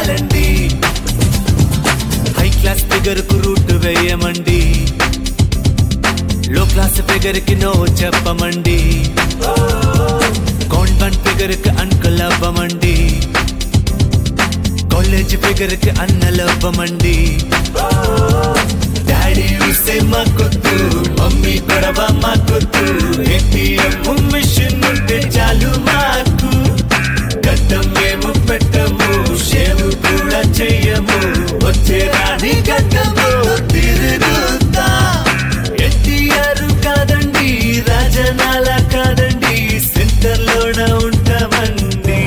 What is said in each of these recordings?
చాలండి high class figure కు route వేయమండి లో క్లాస్ ఫిగర్ కి నో చెప్పమండి కాన్వెంట్ ఫిగర్ కి అంకుల్ అవ్వమండి కాలేజ్ ఫిగర్ కి అన్నలవ్వమండి డాడీ ఉసే మాకొద్దు మమ్మీ గొడవ మాకొద్దు ఏటీఎం మిషన్ ఉంటే చాలు మాకు గడ్డం మేము పెట్టము షేవు కూడా చెయ్యము వచ్చే రాని గడ్డము తిరుగుతా ఎన్టీఆర్ కాదండి రాజనాల కాదండి సెంటర్ లోన ఉంటామండి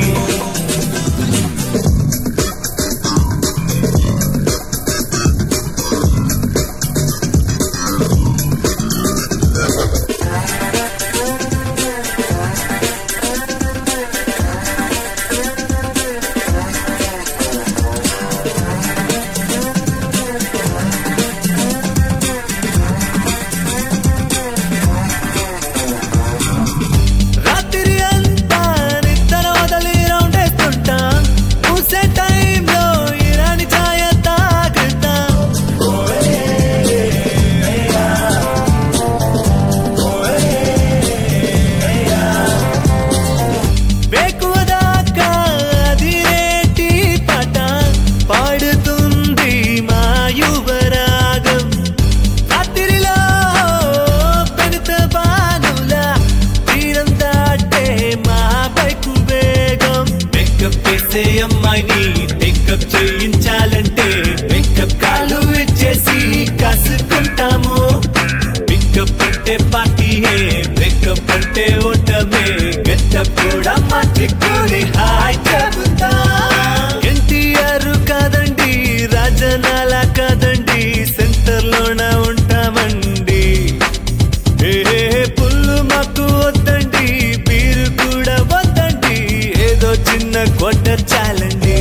అమ్మాయిని పికప్ చేయించాలంటే పికప్ కాలు ఇచ్చేసి కాసుకుంటాము పికప్ అంటే పార్టీయే పికప్ అంటే ఓటమే గెటప్ కూడా మార్చుకొని హాయ్ చెబుతా ఎన్టీఆర్ కాదండి రాజనాల కాదండి సెంటర్ లోన ఉంటామండి పుల్లు మాకు వద్దండి బీరు కూడా వద్దండి ఏదో చిన్న కొట్ట చాలండి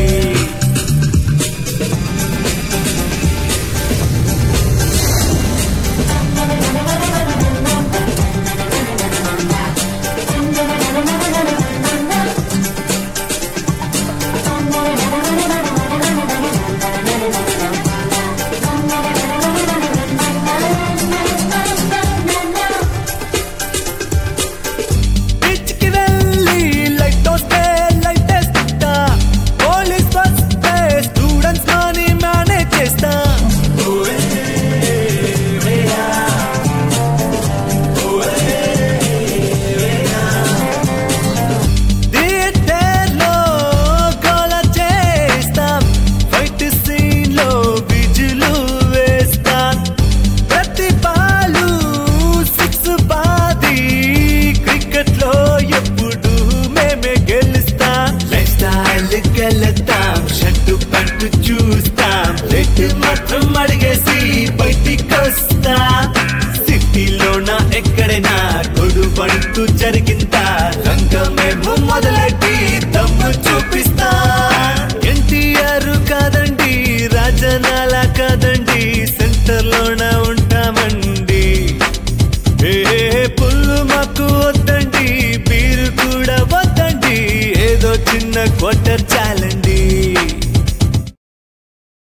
షట్టు పట్టు చూస్తాం రెట్టు మాత్రం అడిగేసి బయటికొస్తా సిటీలోన ఎక్కడైనా గొడు పడుతూ జరిగి